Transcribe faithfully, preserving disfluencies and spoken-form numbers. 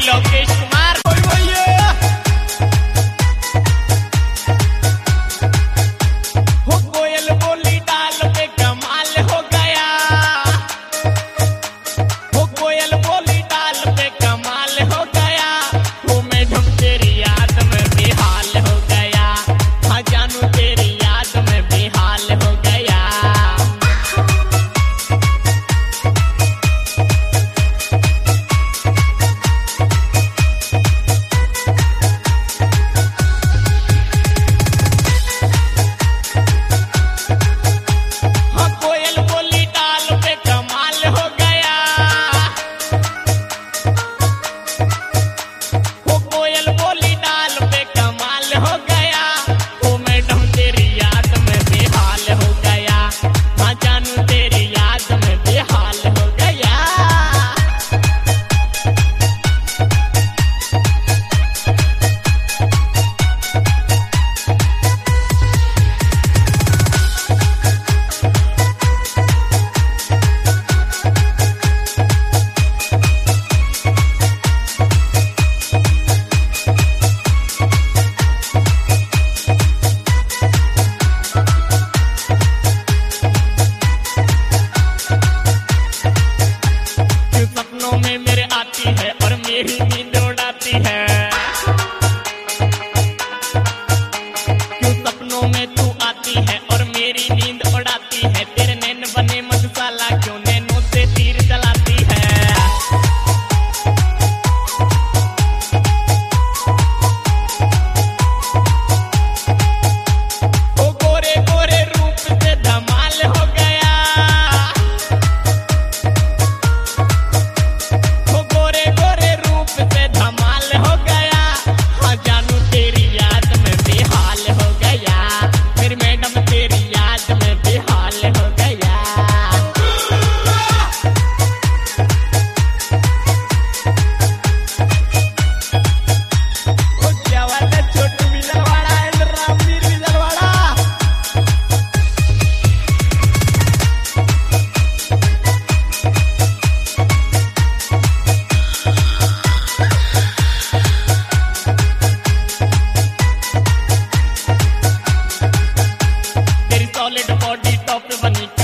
लोकेश कुमार। हो कोयल बोली डाल पे कमाल हो गया, हो कोयल बोली डाल पे कमाल हो गया, वो मैडम तेरी याद में बेहाल हो गया, हाँ जानू तेरी याद में बेहाल हो गया। हाँ कोयल बोली डाल पे कमाल हो गया, हो कोयल बोली डाल पे कमाल हो गया, वो मैडम तेरी याद में बेहाल हो गया, हाँ जानू तेरी याद में बेहाल हो गया। क्यों सपनों में मेरे आती है और मेरी नींद उड़ाती है, क्यों सपनों में तू आती है और मेरी नींद उड़ाती है, तेरे नैन बने मधुशाला क्यों नैनों से तीर चलाती है। ओ गोरे गोरे रूप से धमाल हो गया, हो गोरे गोरे रूप से धमाल हो गया, हाँ जानू तेरी याद में बेहाल हो गया, मेरी मैडम तेरी याद में बेहाल हो गया। ओ क्या बात है, छोटू बिजलवाड़ा एंड रामवीर बिजलवाड़ा। तेरी सॉलिड बॉडी टॉप पे बनी